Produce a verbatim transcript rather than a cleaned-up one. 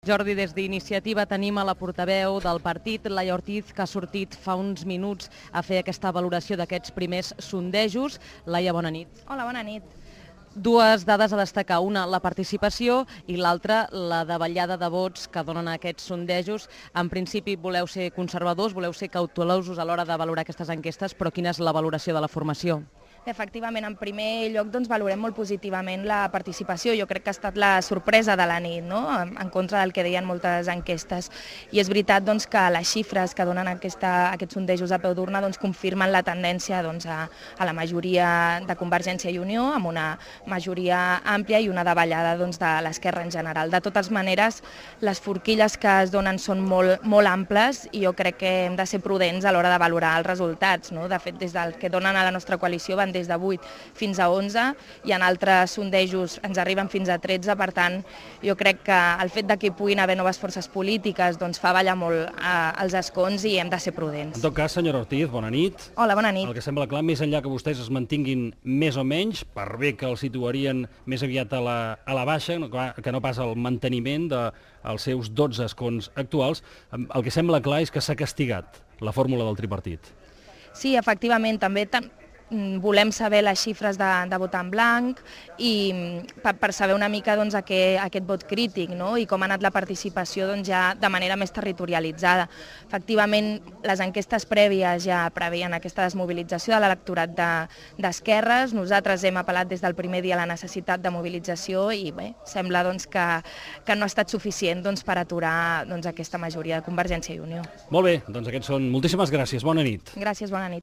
Jordi, des d'Iniciativa tenim a la portaveu del partit, Laia Ortiz, que ha sortit fa uns minuts a fer aquesta valoració d'aquests primers sondejos. Laia, bona nit. Hola, bona nit. Dues dades a destacar, una la participació i l'altra la davallada de vots que donen aquests sondejos. En principi voleu ser conservadors, voleu ser cautelosos a l'hora de valorar aquestes enquestes, però quina és la valoració de la formació? Efectivament, en primer lloc doncs, valorem molt positivament la participació. Jo crec que ha estat la sorpresa de la nit, no? En contra del que deien moltes enquestes. I és veritat doncs, que les xifres que donen aquesta, aquests sondejos a peu d'urna doncs, confirmen la tendència doncs, a, a la majoria de Convergència i Unió, amb una majoria àmplia i una davallada doncs, de l'esquerra en general. De totes maneres, les forquilles que es donen són molt, molt amples i jo crec que hem de ser prudents a l'hora de valorar els resultats. No? De fet, des del que donen a la nostra coalició van des de vuit fins a onze i en altres sondejos ens arriben fins a tretze, per tant jo crec que el fet de que hi puguin haver noves forces polítiques doncs fa ballar molt eh, els escons i hem de ser prudents. En tot cas, senyora Ortiz, bona nit. Hola, bona nit. El que sembla clar, més enllà que vostès es mantinguin més o menys, per bé que els situarien més aviat a la, a la baixa, que no pas al manteniment dels seus dotze escons actuals, el que sembla clar és que s'ha castigat la fórmula del tripartit. Sí, efectivament, també volem saber les xifres de, de vot en blanc i per, per saber una mica doncs, aquest, aquest vot crític, no? I com ha anat la participació doncs, ja de manera més territorialitzada. Efectivament, les enquestes prèvies ja preveien aquesta desmobilització de l'electorat d'esquerres. De, Nosaltres hem apel·lat des del primer dia a la necessitat de mobilització i bé, sembla doncs, que, que no ha estat suficient doncs, per aturar doncs, aquesta majoria de Convergència i Unió. Molt bé, doncs aquests són. Moltíssimes gràcies. Bona nit. Gràcies, bona nit.